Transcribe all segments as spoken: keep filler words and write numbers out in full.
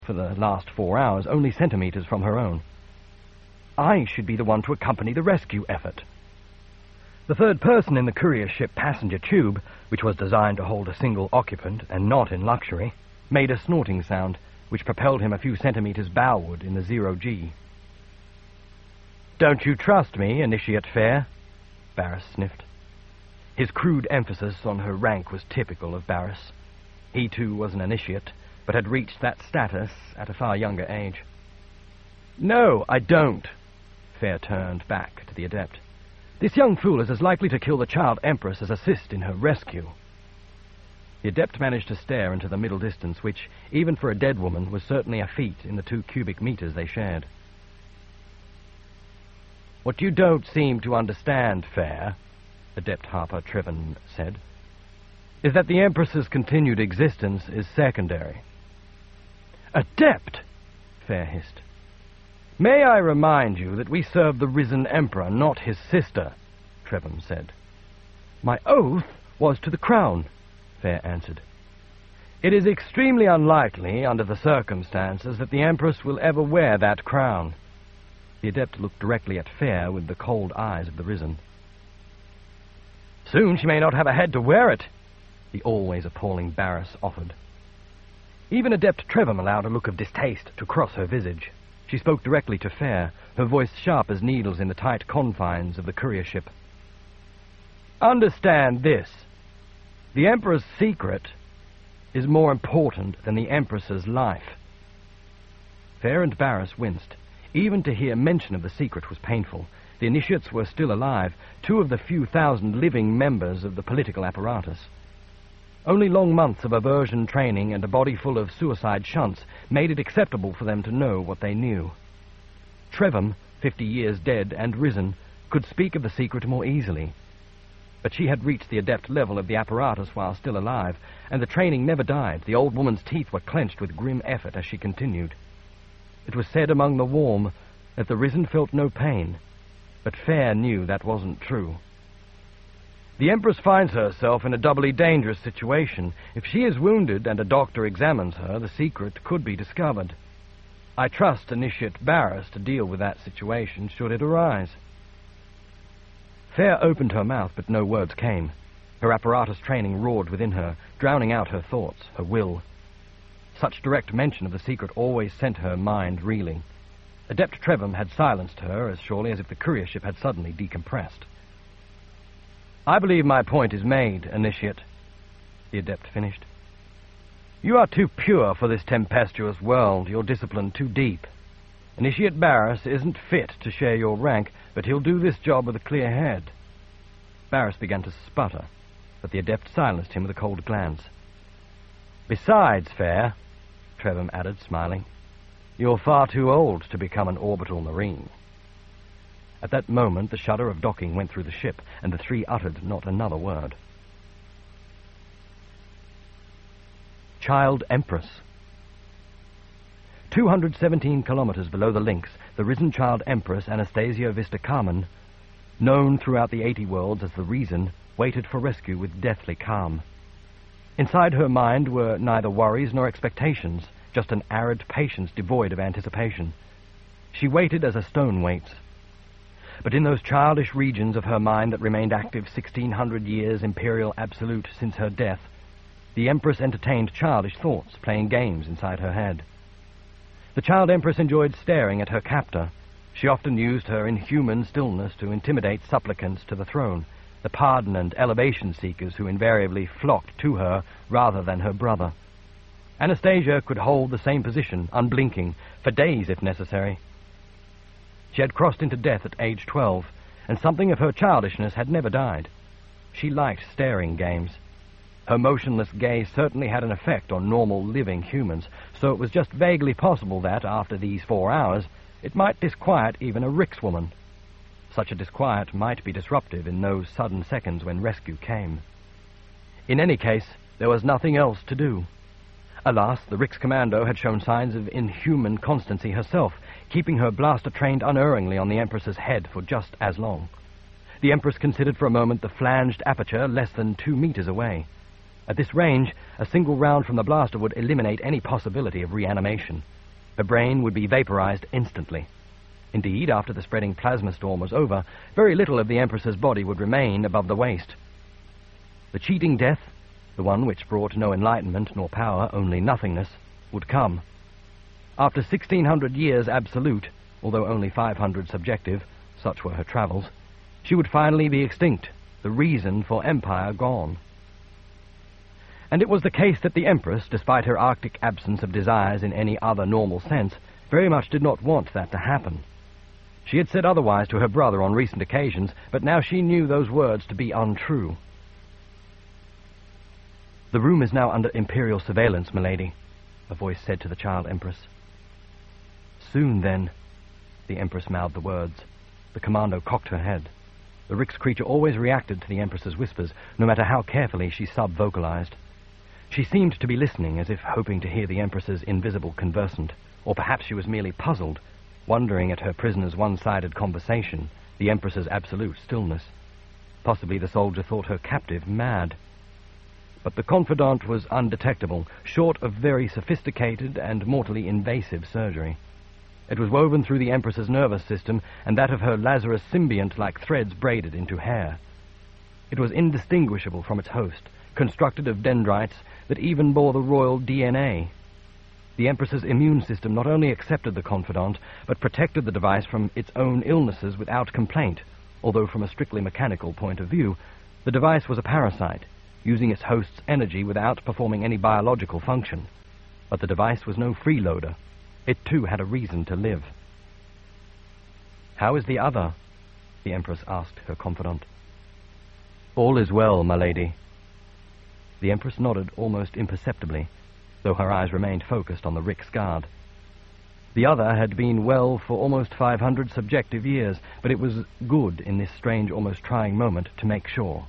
for the last four hours, only centimeters from her own. I should be the one to accompany the rescue effort. The third person in the courier ship passenger tube, which was designed to hold a single occupant and not in luxury, made a snorting sound, which propelled him a few centimeters bowward in the zero G. "Don't you trust me, Initiate Fair?" Barris sniffed. His crude emphasis on her rank was typical of Barris. He too was an initiate, but had reached that status at a far younger age. "No, I don't." Fair turned back to the Adept. "This young fool is as likely to kill the Child Empress as assist in her rescue." The Adept managed to stare into the middle distance, which, even for a dead woman, was certainly a feat in the two cubic meters they shared. "What you don't seem to understand, Fair," Adept Harper Trevin said, "is that the Empress's continued existence is secondary." "Adept!" Fair hissed. "May I remind you that we serve the risen Emperor, not his sister," Trevin said. "My oath was to the Crown," Fair answered. "It is extremely unlikely, under the circumstances, that the Empress will ever wear that crown." The Adept looked directly at Fair with the cold eyes of the Risen. "Soon she may not have a head to wear it," the always appalling Barris offered. Even Adept Trevum allowed a look of distaste to cross her visage. She spoke directly to Fair, her voice sharp as needles in the tight confines of the courier ship. "Understand this. The Emperor's secret is more important than the Empress's life." Fair and Barris winced. Even to hear mention of the secret was painful. The initiates were still alive, two of the few thousand living members of the political apparatus. Only long months of aversion training and a body full of suicide shunts made it acceptable for them to know what they knew. Trevum, fifty years dead and risen, could speak of the secret more easily. But she had reached the adept level of the apparatus while still alive, and the training never died. The old woman's teeth were clenched with grim effort as she continued. It was said among the warm that the risen felt no pain, but Fair knew that wasn't true. "The Empress finds herself in a doubly dangerous situation. If she is wounded and a doctor examines her, the secret could be discovered. I trust Initiate Barris to deal with that situation should it arise." Fair opened her mouth, but no words came. Her apparatus training roared within her, drowning out her thoughts, her will. Such direct mention of the secret always sent her mind reeling. Adept Trevum had silenced her as surely as if the courier ship had suddenly decompressed. "I believe my point is made, Initiate," the Adept finished. "You are too pure for this tempestuous world, your discipline too deep. Initiate Barris isn't fit to share your rank, but he'll do this job with a clear head." Barris began to sputter, but the Adept silenced him with a cold glance. "Besides, Fair," Trevum added, smiling, "you're far too old to become an orbital marine." At that moment, the shudder of docking went through the ship, and the three uttered not another word. Child Empress. two hundred seventeen kilometers below the Lynx, the risen Child Empress Anastasia Vista Carmen, known throughout the eighty worlds as the Reason, waited for rescue with deathly calm. Inside her mind were neither worries nor expectations, just an arid patience devoid of anticipation. She waited as a stone waits. But in those childish regions of her mind that remained active sixteen hundred years imperial absolute since her death, the Empress entertained childish thoughts, playing games inside her head. The Child Empress enjoyed staring at her captor. She often used her inhuman stillness to intimidate supplicants to the throne, the pardon and elevation seekers who invariably flocked to her rather than her brother. Anastasia could hold the same position, unblinking, for days if necessary. She had crossed into death at age twelve, and something of her childishness had never died. She liked staring games. Her motionless gaze certainly had an effect on normal living humans, so it was just vaguely possible that, after these four hours, it might disquiet even a Rix woman. Such a disquiet might be disruptive in those sudden seconds when rescue came. In any case, there was nothing else to do. Alas, the Rix Commando had shown signs of inhuman constancy herself, keeping her blaster trained unerringly on the Empress's head for just as long. The Empress considered for a moment the flanged aperture less than two meters away. At this range, A single round from the blaster would eliminate any possibility of reanimation. Her brain would be vaporized instantly. Indeed, after the spreading plasma storm was over, very little of the Empress's body would remain above the waist. The cheating death, the one which brought no enlightenment nor power, only nothingness, would come. After sixteen hundred years absolute, although only five hundred subjective, such were her travels, she would finally be extinct, the reason for empire gone. And it was the case that the Empress, despite her arctic absence of desires in any other normal sense, very much did not want that to happen. She had said otherwise to her brother on recent occasions, but now she knew those words to be untrue. "The room is now under Imperial surveillance, milady," a voice said to the child Empress. "Soon, then," the Empress mouthed the words. The commando cocked her head. The Rix creature always reacted to the Empress's whispers, no matter how carefully she sub-vocalized. She seemed to be listening, as if hoping to hear the Empress's invisible conversant, or perhaps she was merely puzzled, wondering at her prisoner's one-sided conversation, the Empress's absolute stillness. Possibly the soldier thought her captive mad. But the confidant was undetectable, short of very sophisticated and mortally invasive surgery. It was woven through the Empress's nervous system, and that of her Lazarus symbiont like threads braided into hair. It was indistinguishable from its host, constructed of dendrites that even bore the royal D N A. The Empress's immune system not only accepted the confidant, but protected the device from its own illnesses without complaint, although from a strictly mechanical point of view, the device was a parasite, using its host's energy without performing any biological function. But the device was no freeloader. It too had a reason to live. "How is the other?" the Empress asked her confidant. "All is well, my lady." The Empress nodded almost imperceptibly, though her eyes remained focused on the Rix guard. The other had been well for almost five hundred subjective years, but it was good in this strange, almost trying moment to make sure.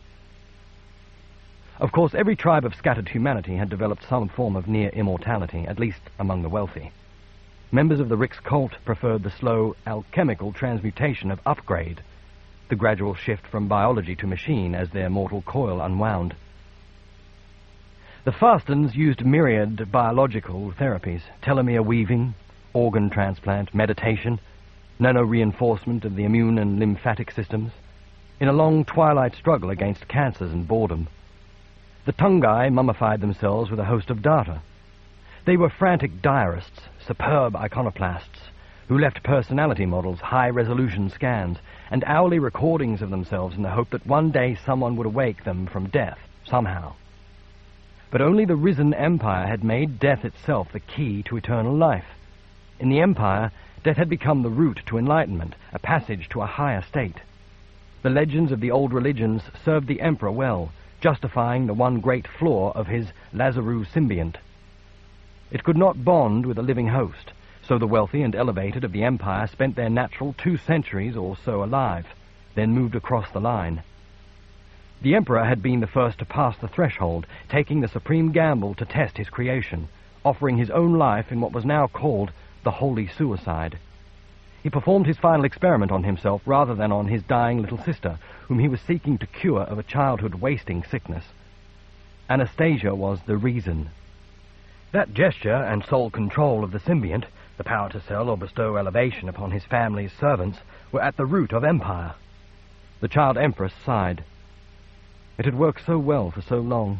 Of course, every tribe of scattered humanity had developed some form of near immortality, at least among the wealthy. Members of the Rix cult preferred the slow, alchemical transmutation of upgrade, the gradual shift from biology to machine as their mortal coil unwound. The Fastans used myriad biological therapies, telomere weaving, organ transplant, meditation, nano-reinforcement of the immune and lymphatic systems, in a long twilight struggle against cancers and boredom. The Tungai mummified themselves with a host of data. They were frantic diarists, superb iconoclasts, who left personality models, high-resolution scans, and hourly recordings of themselves in the hope that one day someone would awake them from death, somehow. But only the risen Empire had made death itself the key to eternal life. In the Empire, death had become the route to enlightenment, a passage to a higher state. The legends of the old religions served the Emperor well, justifying the one great flaw of his Lazaru symbiont. It could not bond with a living host, so the wealthy and elevated of the Empire spent their natural two centuries or so alive, then moved across the line. The Emperor had been the first to pass the threshold, taking the supreme gamble to test his creation, offering his own life in what was now called the Holy Suicide. He performed his final experiment on himself rather than on his dying little sister, whom he was seeking to cure of a childhood-wasting sickness. Anastasia was the reason. That gesture and sole control of the symbiont, the power to sell or bestow elevation upon his family's servants, were at the root of empire. The child Empress sighed. It had worked so well for so long.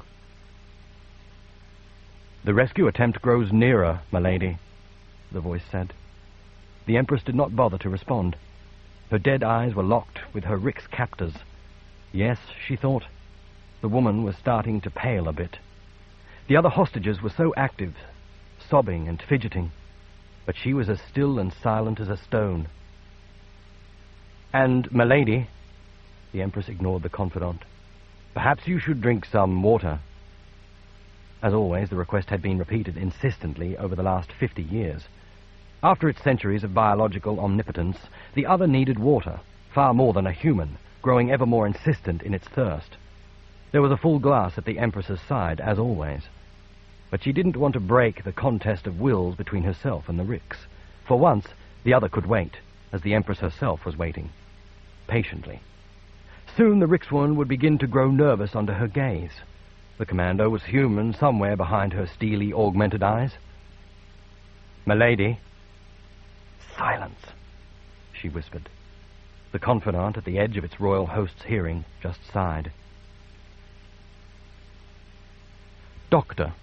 "The rescue attempt grows nearer, my lady," the voice said. The Empress did not bother to respond. Her dead eyes were locked with her Rix captors. Yes, she thought, the woman was starting to pale a bit. The other hostages were so active, sobbing and fidgeting, but she was as still and silent as a stone. "And, my lady," the Empress ignored the confidant, "perhaps you should drink some water." As always, the request had been repeated insistently over the last fifty years. After its centuries of biological omnipotence, the other needed water, far more than a human, growing ever more insistent in its thirst. There was a full glass at the Empress's side, as always. But she didn't want to break the contest of wills between herself and the Rix. For once, the other could wait, as the Empress herself was waiting, patiently. Soon the Rix woman would begin to grow nervous under her gaze. The commando was human somewhere behind her steely, augmented eyes. "Milady." "Silence," she whispered. The confidant at the edge of its royal host's hearing just sighed. Doctor.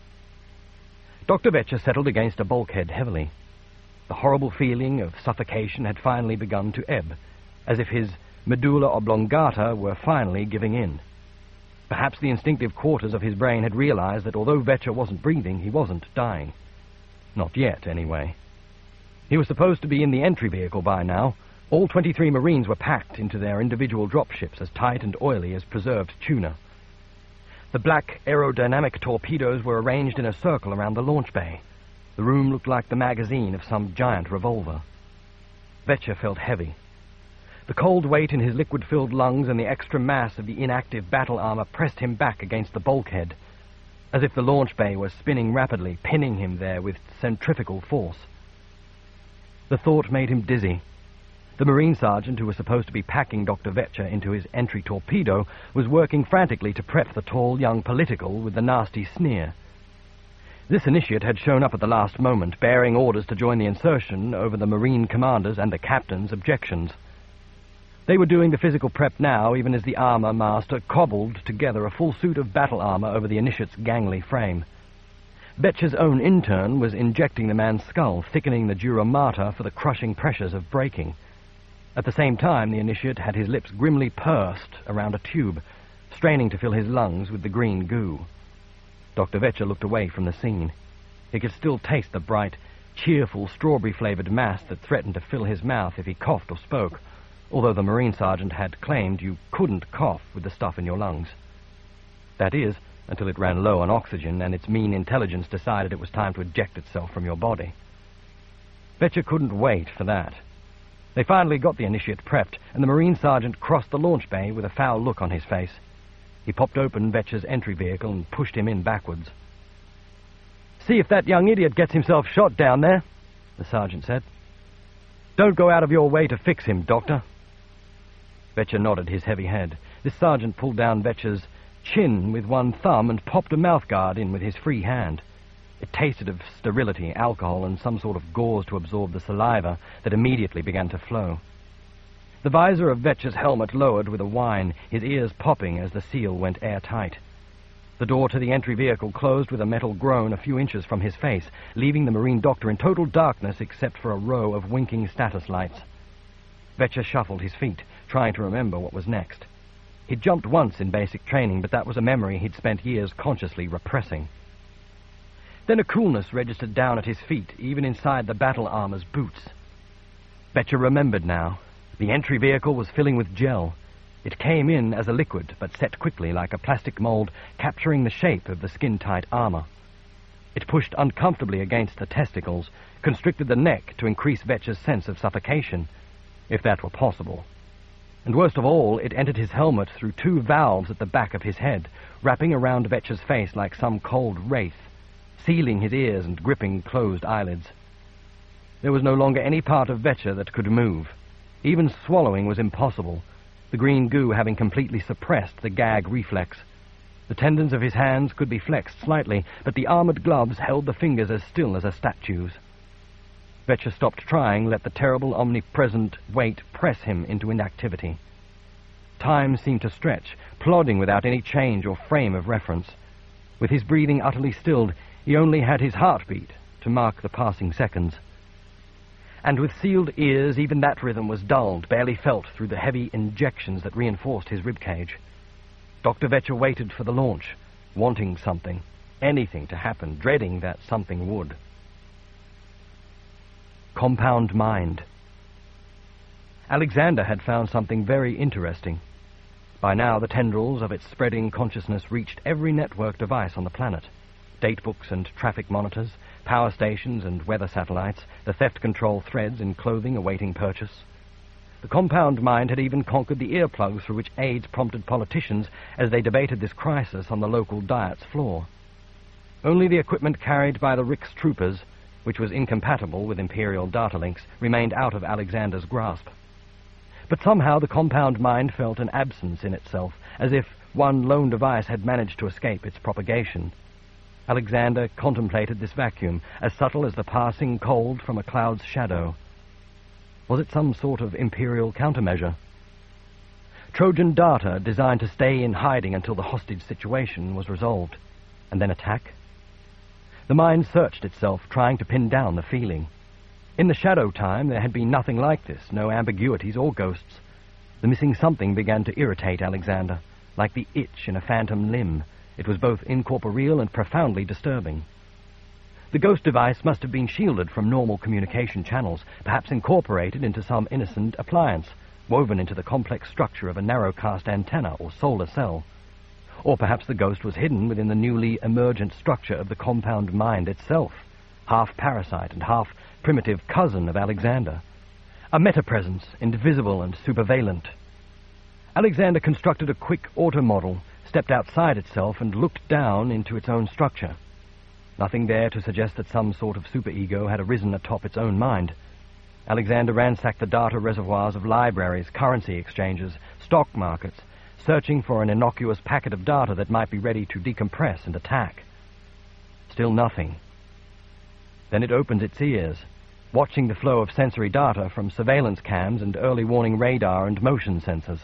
Doctor Vecher settled against a bulkhead heavily. The horrible feeling of suffocation had finally begun to ebb, as if his medulla oblongata were finally giving in. Perhaps the instinctive quarters of his brain had realized that although Vecher wasn't breathing, he wasn't dying. Not yet, anyway. He was supposed to be in the entry vehicle by now. All twenty-three Marines were packed into their individual dropships, as tight and oily as preserved tuna. The black aerodynamic torpedoes were arranged in a circle around the launch bay. The room looked like the magazine of some giant revolver. Vecher felt heavy. The cold weight in his liquid-filled lungs and the extra mass of the inactive battle armor pressed him back against the bulkhead, as if the launch bay was spinning rapidly, pinning him there with centrifugal force. The thought made him dizzy. The Marine sergeant, who was supposed to be packing Doctor Vecher into his entry torpedo, was working frantically to prep the tall young political with the nasty sneer. This initiate had shown up at the last moment, bearing orders to join the insertion over the Marine commander's and the captain's objections. They were doing the physical prep now, even as the armor master cobbled together a full suit of battle armor over the initiate's gangly frame. Vecher's own intern was injecting the man's skull, thickening the dura mater for the crushing pressures of braking. At the same time, the initiate had his lips grimly pursed around a tube, straining to fill his lungs with the green goo. Doctor Vecher looked away from the scene. He could still taste the bright, cheerful, strawberry-flavored mass that threatened to fill his mouth if he coughed or spoke, although the Marine sergeant had claimed you couldn't cough with the stuff in your lungs. That is, until it ran low on oxygen and its mean intelligence decided it was time to eject itself from your body. Vecher couldn't wait for that. They finally got the initiate prepped, and the Marine sergeant crossed the launch bay with a foul look on his face. He popped open Vecher's entry vehicle and pushed him in backwards. "See if that young idiot gets himself shot down there," the sergeant said. "Don't go out of your way to fix him, Doctor." Vecher nodded his heavy head. This sergeant pulled down Vecher's chin with one thumb and popped a mouthguard in with his free hand. It tasted of sterility, alcohol, and some sort of gauze to absorb the saliva that immediately began to flow. The visor of Vecher's helmet lowered with a whine, his ears popping as the seal went airtight. The door to the entry vehicle closed with a metal groan a few inches from his face, leaving the Marine doctor in total darkness except for a row of winking status lights. Vecher shuffled his feet, trying to remember what was next. He'd jumped once in basic training, but that was a memory he'd spent years consciously repressing. Then a coolness registered down at his feet, even inside the battle armor's boots. Vecher remembered now. The entry vehicle was filling with gel. It came in as a liquid, but set quickly like a plastic mold, capturing the shape of the skin-tight armor. It pushed uncomfortably against the testicles, constricted the neck to increase Vecher's sense of suffocation, if that were possible. And worst of all, it entered his helmet through two valves at the back of his head, wrapping around Vecher's face like some cold wraith, sealing his ears and gripping closed eyelids. There was no longer any part of Vecher that could move. Even swallowing was impossible, the green goo having completely suppressed the gag reflex. The tendons of his hands could be flexed slightly, but the armored gloves held the fingers as still as a statue's. Vecher stopped trying, let the terrible omnipresent weight press him into inactivity. Time seemed to stretch, plodding without any change or frame of reference. With his breathing utterly stilled, he only had his heartbeat to mark the passing seconds. And with sealed ears, even that rhythm was dulled, barely felt through the heavy injections that reinforced his ribcage. Doctor Vecher waited for the launch, wanting something, anything to happen, dreading that something would. Compound mind. Alexander had found something very interesting. By now, the tendrils of its spreading consciousness reached every network device on the planet. Datebooks and traffic monitors, power stations and weather satellites, the theft control threads in clothing awaiting purchase. The compound mind had even conquered the earplugs through which aides prompted politicians as they debated this crisis on the local Diet's floor. Only the equipment carried by the Rix troopers, which was incompatible with Imperial data links, remained out of Alexander's grasp. But somehow the compound mind felt an absence in itself, as if one lone device had managed to escape its propagation. Alexander contemplated this vacuum, as subtle as the passing cold from a cloud's shadow. Was it some sort of imperial countermeasure? Trojan data designed to stay in hiding until the hostage situation was resolved, and then attack? The mind searched itself, trying to pin down the feeling. In the shadow time, there had been nothing like this, no ambiguities or ghosts. The missing something began to irritate Alexander, like the itch in a phantom limb. It was both incorporeal and profoundly disturbing. The ghost device must have been shielded from normal communication channels, perhaps incorporated into some innocent appliance, woven into the complex structure of a narrowcast antenna or solar cell. Or perhaps the ghost was hidden within the newly emergent structure of the compound mind itself, half parasite and half primitive cousin of Alexander. A metapresence, indivisible and supervalent. Alexander constructed a quick automodel, stepped outside itself, and looked down into its own structure. Nothing there to suggest that some sort of superego had arisen atop its own mind. Alexander ransacked the data reservoirs of libraries, currency exchanges, stock markets, searching for an innocuous packet of data that might be ready to decompress and attack. Still nothing. Then it opened its ears, watching the flow of sensory data from surveillance cams and early warning radar and motion sensors.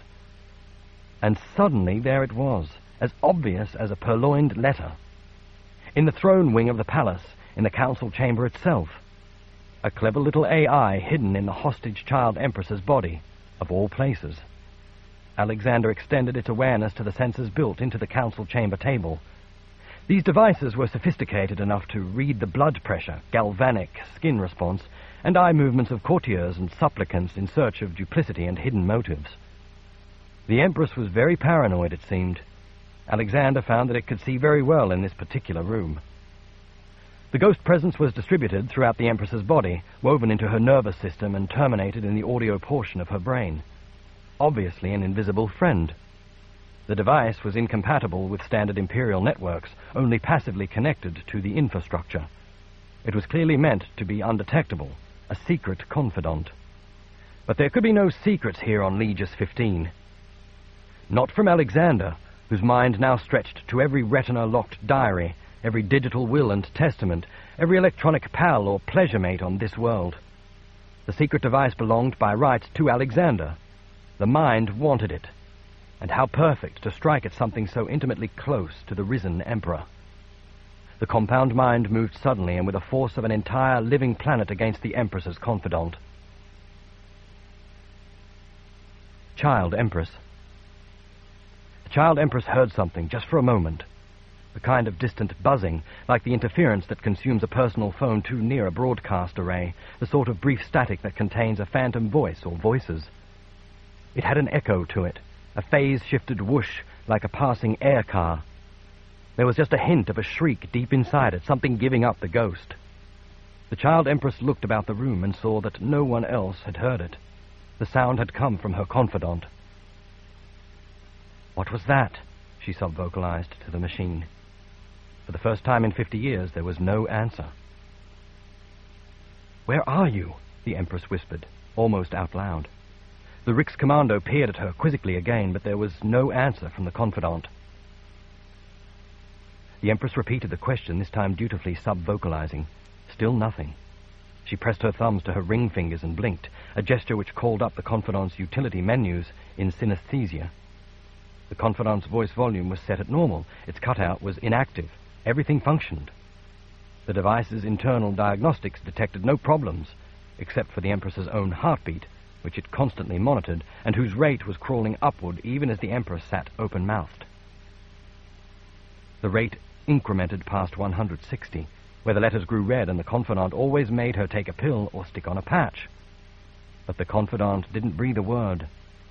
And suddenly there it was, as obvious as a purloined letter. In the throne wing of the palace, in the council chamber itself. A clever little A I hidden in the hostage child empress's body, of all places. Alexander extended its awareness to the sensors built into the council chamber table. These devices were sophisticated enough to read the blood pressure, galvanic skin response, and eye movements of courtiers and supplicants in search of duplicity and hidden motives. The Empress was very paranoid, it seemed. Alexander found that it could see very well in this particular room. The ghost presence was distributed throughout the Empress's body, woven into her nervous system and terminated in the audio portion of her brain. Obviously an invisible friend. The device was incompatible with standard Imperial networks, only passively connected to the infrastructure. It was clearly meant to be undetectable, a secret confidant. But there could be no secrets here on Legis fifteen. Not from Alexander, whose mind now stretched to every retina-locked diary, every digital will and testament, every electronic pal or pleasure mate on this world. The secret device belonged by right to Alexander. The mind wanted it. And how perfect to strike at something so intimately close to the risen Emperor. The compound mind moved suddenly and with the force of an entire living planet against the Empress's confidant. Child Empress. The Child Empress heard something just for a moment. A kind of distant buzzing, like the interference that consumes a personal phone too near a broadcast array, the sort of brief static that contains a phantom voice or voices. It had an echo to it, a phase-shifted whoosh like a passing air car. There was just a hint of a shriek deep inside it, something giving up the ghost. The Child Empress looked about the room and saw that no one else had heard it. The sound had come from her confidant. "What was that?" she sub-vocalized to the machine. For the first time in fifty years, there was no answer. "Where are you?" the Empress whispered, almost out loud. The Rix Commando peered at her quizzically again, but there was no answer from the confidant. The Empress repeated the question, this time dutifully sub-vocalizing. Still nothing. She pressed her thumbs to her ring fingers and blinked, a gesture which called up the confidant's utility menus in synesthesia. The confidant's voice volume was set at normal. Its cutout was inactive. Everything functioned. The device's internal diagnostics detected no problems, except for the Empress's own heartbeat, which it constantly monitored, and whose rate was crawling upward even as the Empress sat open-mouthed. The rate incremented past one hundred sixty, where the letters grew red, and the confidant always made her take a pill or stick on a patch. But the confidant didn't breathe a word.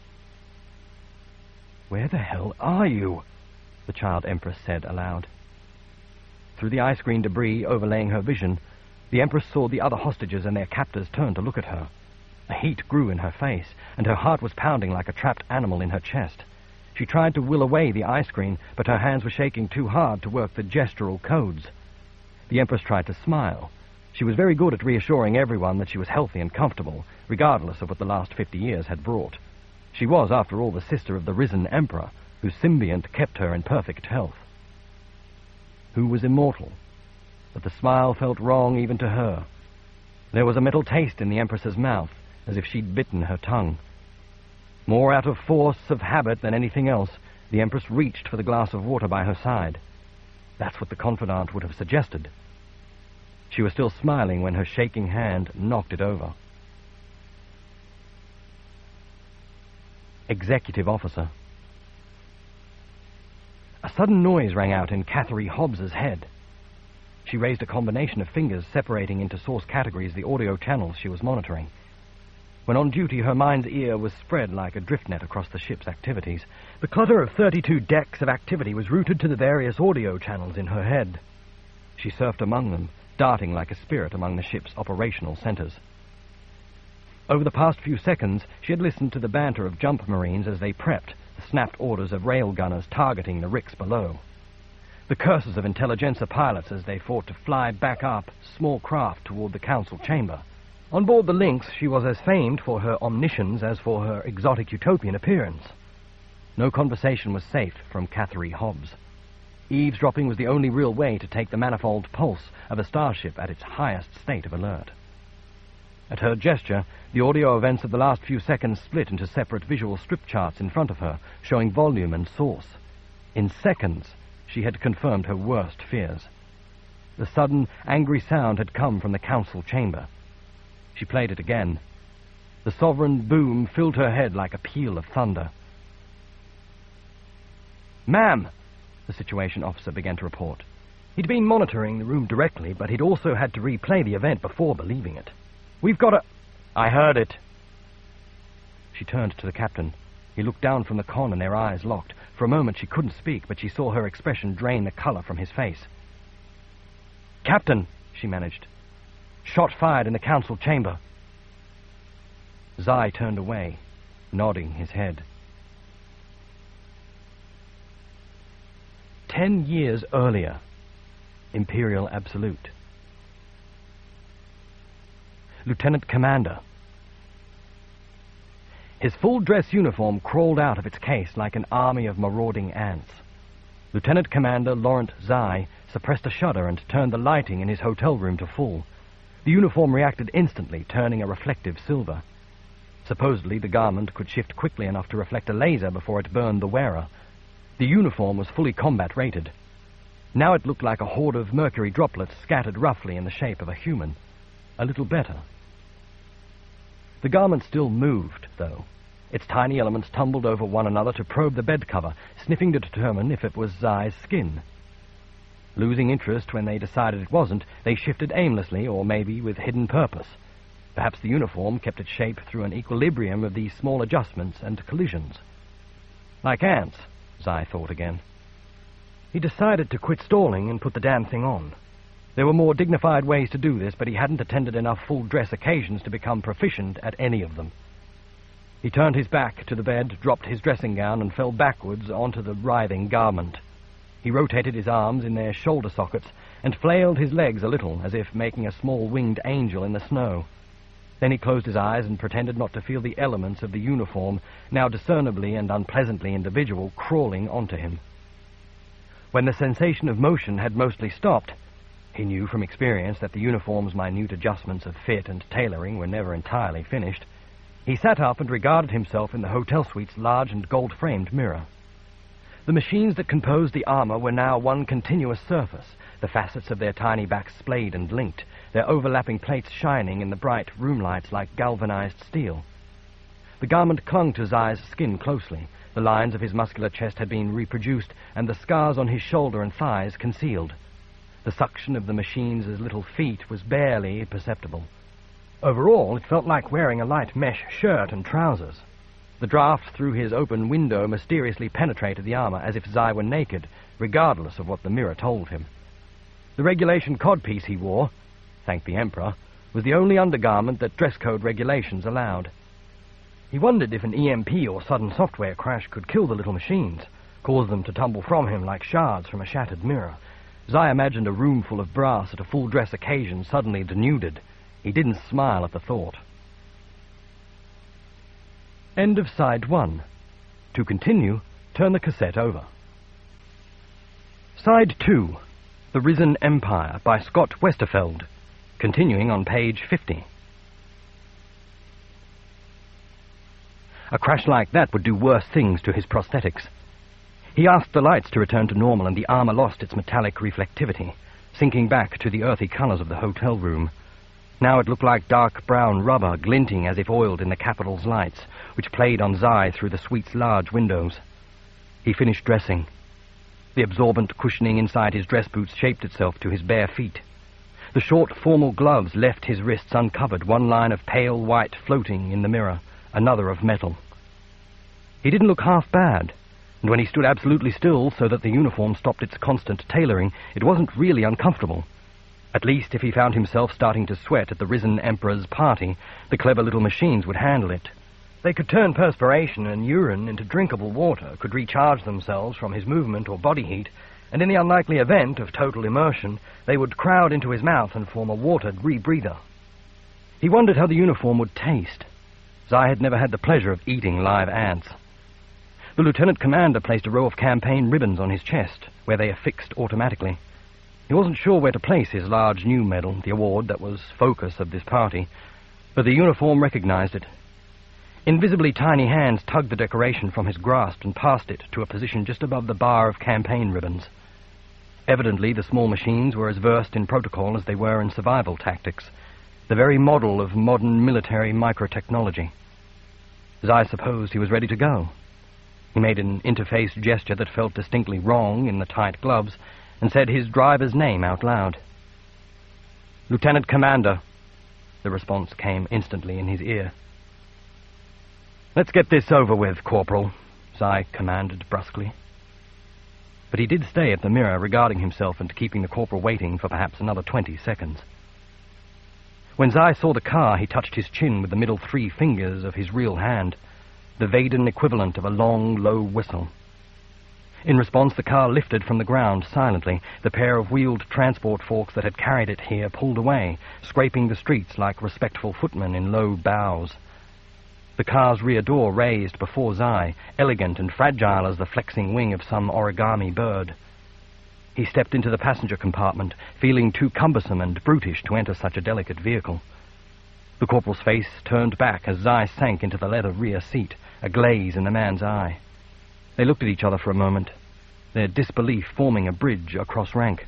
"Where the hell are you?" the Child Empress said aloud. Through the ice-green debris overlaying her vision, the Empress saw the other hostages and their captors turn to look at her. A heat grew in her face, and her heart was pounding like a trapped animal in her chest. She tried to will away the eye screen, but her hands were shaking too hard to work the gestural codes. The Empress tried to smile. She was very good at reassuring everyone that she was healthy and comfortable, regardless of what the last fifty years had brought. She was, after all, the sister of the risen Emperor, whose symbiont kept her in perfect health, who was immortal, but the smile felt wrong even to her. There was a metal taste in the Empress's mouth, as if she'd bitten her tongue. More out of force of habit than anything else, the Empress reached for the glass of water by her side. That's what the confidant would have suggested. She was still smiling when her shaking hand knocked it over. Executive Officer. A sudden noise rang out in Catherine Hobbs's head. She raised a combination of fingers separating into source categories the audio channels she was monitoring. When on duty, her mind's ear was spread like a drift net across the ship's activities. The clutter of thirty-two decks of activity was routed to the various audio channels in her head. She surfed among them, darting like a spirit among the ship's operational centers. Over the past few seconds, she had listened to the banter of jump marines as they prepped, the snapped orders of rail gunners targeting the ricks below. The curses of intelligentsia pilots as they fought to fly back up small craft toward the council chamber. On board the Lynx, she was as famed for her omniscience as for her exotic utopian appearance. No conversation was safe from Catherine Hobbs. Eavesdropping was the only real way to take the manifold pulse of a starship at its highest state of alert. At her gesture, the audio events of the last few seconds split into separate visual strip charts in front of her, showing volume and source. In seconds, she had confirmed her worst fears. The sudden, angry sound had come from the council chamber. She played it again. The sovereign boom filled her head like a peal of thunder. "Ma'am," the situation officer began to report. He'd been monitoring the room directly, but he'd also had to replay the event before believing it. "We've got a—" "I heard it." She turned to the captain. He looked down from the con and their eyes locked. For a moment she couldn't speak, but she saw her expression drain the color from his face. "Captain," she managed. "Shot fired in the council chamber." Zai turned away, nodding his head. Ten years earlier, Imperial Absolute. Lieutenant Commander. His full-dress uniform crawled out of its case like an army of marauding ants. Lieutenant Commander Laurent Zai suppressed a shudder and turned the lighting in his hotel room to full. The uniform reacted instantly, turning a reflective silver. Supposedly, the garment could shift quickly enough to reflect a laser before it burned the wearer. The uniform was fully combat-rated. Now it looked like a horde of mercury droplets scattered roughly in the shape of a human. A little better. The garment still moved, though. Its tiny elements tumbled over one another to probe the bed cover, sniffing to determine if it was Zai's skin. Losing interest when they decided it wasn't, they shifted aimlessly, or maybe with hidden purpose. Perhaps the uniform kept its shape through an equilibrium of these small adjustments and collisions. Like ants, Zai thought again. He decided to quit stalling and put the damn thing on. There were more dignified ways to do this, but he hadn't attended enough full-dress occasions to become proficient at any of them. He turned his back to the bed, dropped his dressing gown, and fell backwards onto the writhing garment. He rotated his arms in their shoulder sockets and flailed his legs a little, as if making a small winged angel in the snow. Then he closed his eyes and pretended not to feel the elements of the uniform, now discernibly and unpleasantly individual, crawling onto him. When the sensation of motion had mostly stopped, he knew from experience that the uniform's minute adjustments of fit and tailoring were never entirely finished. He sat up and regarded himself in the hotel suite's large and gold-framed mirror. The machines that composed the armor were now one continuous surface, the facets of their tiny backs splayed and linked, their overlapping plates shining in the bright room lights like galvanized steel. The garment clung to Zai's skin closely. The lines of his muscular chest had been reproduced, and the scars on his shoulder and thighs concealed. The suction of the machine's little feet was barely perceptible. Overall, it felt like wearing a light mesh shirt and trousers. The draft through his open window mysteriously penetrated the armor as if Zai were naked, regardless of what the mirror told him. The regulation codpiece he wore, thank the Emperor, was the only undergarment that dress code regulations allowed. He wondered if an E M P or sudden software crash could kill the little machines, cause them to tumble from him like shards from a shattered mirror. Zai imagined a room full of brass at a full-dress occasion suddenly denuded. He didn't smile at the thought. End of side one. To continue, turn the cassette over. Side two, The Risen Empire by Scott Westerfeld, continuing on page fifty. A crash like that would do worse things to his prosthetics. He asked the lights to return to normal, and the armor lost its metallic reflectivity, sinking back to the earthy colors of the hotel room. Now it looked like dark brown rubber, glinting as if oiled in the Capitol's lights, which played on Zai through the suite's large windows. He finished dressing. The absorbent cushioning inside his dress boots shaped itself to his bare feet. The short, formal gloves left his wrists uncovered, one line of pale white floating in the mirror, another of metal. He didn't look half bad, and when he stood absolutely still so that the uniform stopped its constant tailoring, it wasn't really uncomfortable. At least if he found himself starting to sweat at the Risen Emperor's party, the clever little machines would handle it. They could turn perspiration and urine into drinkable water, could recharge themselves from his movement or body heat, and in the unlikely event of total immersion, they would crowd into his mouth and form a watered rebreather. He wondered how the uniform would taste. Zai had never had the pleasure of eating live ants. The lieutenant commander placed a row of campaign ribbons on his chest, where they affixed automatically. He wasn't sure where to place his large new medal, the award that was focus of this party, but the uniform recognized it. Invisibly tiny hands tugged the decoration from his grasp and passed it to a position just above the bar of campaign ribbons. Evidently, the small machines were as versed in protocol as they were in survival tactics, the very model of modern military microtechnology. Zai supposed he was ready to go. He made an interface gesture that felt distinctly wrong in the tight gloves and said his driver's name out loud. "Lieutenant Commander," the response came instantly in his ear. "Let's get this over with, Corporal," Zai commanded brusquely. But he did stay at the mirror, regarding himself and keeping the corporal waiting for perhaps another twenty seconds. When Zai saw the car, he touched his chin with the middle three fingers of his real hand, the Vaden equivalent of a long, low whistle. In response, the car lifted from the ground silently. The pair of wheeled transport forks that had carried it here pulled away, scraping the streets like respectful footmen in low bows. The car's rear door raised before Zai, elegant and fragile as the flexing wing of some origami bird. He stepped into the passenger compartment, feeling too cumbersome and brutish to enter such a delicate vehicle. The corporal's face turned back as Zai sank into the leather rear seat, a glaze in the man's eye. They looked at each other for a moment, their disbelief forming a bridge across rank.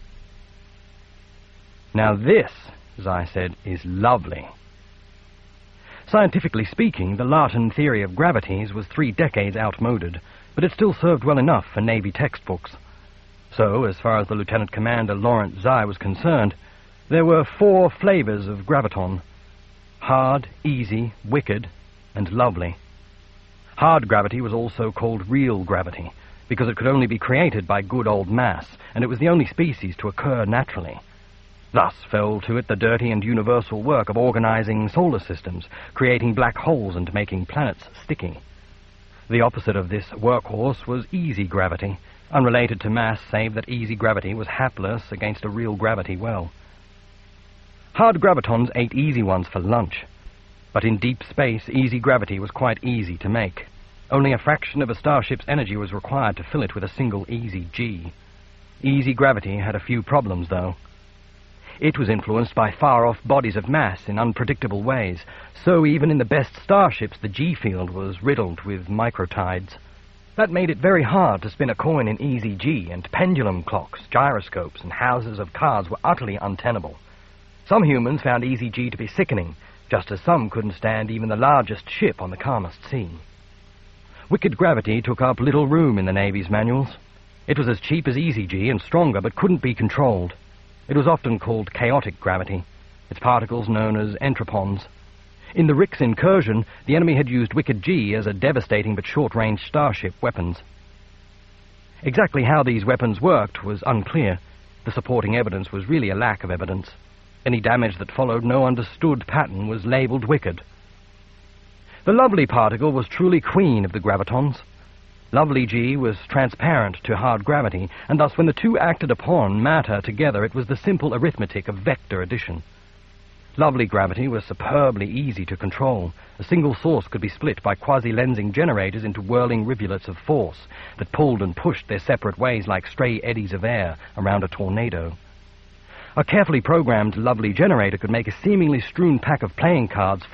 "Now this," Zai said, "is lovely." Scientifically speaking, the Larton theory of gravities was three decades outmoded, but it still served well enough for Navy textbooks. So, as far as the Lieutenant Commander Lawrence Zai was concerned, there were four flavors of graviton: hard, easy, wicked, and lovely. Hard gravity was also called real gravity, because it could only be created by good old mass, and it was the only species to occur naturally. Thus fell to it the dirty and universal work of organizing solar systems, creating black holes and making planets sticky. The opposite of this workhorse was easy gravity, unrelated to mass save that easy gravity was hapless against a real gravity well. Hard gravitons ate easy ones for lunch, but in deep space easy gravity was quite easy to make. Only a fraction of a starship's energy was required to fill it with a single easy G. Easy gravity had a few problems, though. It was influenced by far-off bodies of mass in unpredictable ways, so even in the best starships the G-field was riddled with microtides. That made it very hard to spin a coin in easy G, and pendulum clocks, gyroscopes, and houses of cards were utterly untenable. Some humans found easy G to be sickening, just as some couldn't stand even the largest ship on the calmest sea. Wicked gravity took up little room in the Navy's manuals. It was as cheap as easy G and stronger, but couldn't be controlled. It was often called chaotic gravity, its particles known as entropons. In the Rix incursion, the enemy had used Wicked G as a devastating but short-range starship weapons. Exactly how these weapons worked was unclear. The supporting evidence was really a lack of evidence. Any damage that followed no understood pattern was labeled wicked. The lovely particle was truly queen of the gravitons. Lovely G was transparent to hard gravity, and thus when the two acted upon matter together, it was the simple arithmetic of vector addition. Lovely gravity was superbly easy to control. A single source could be split by quasi-lensing generators into whirling rivulets of force that pulled and pushed their separate ways like stray eddies of air around a tornado. A carefully programmed Lovely generator could make a seemingly strewn pack of playing cards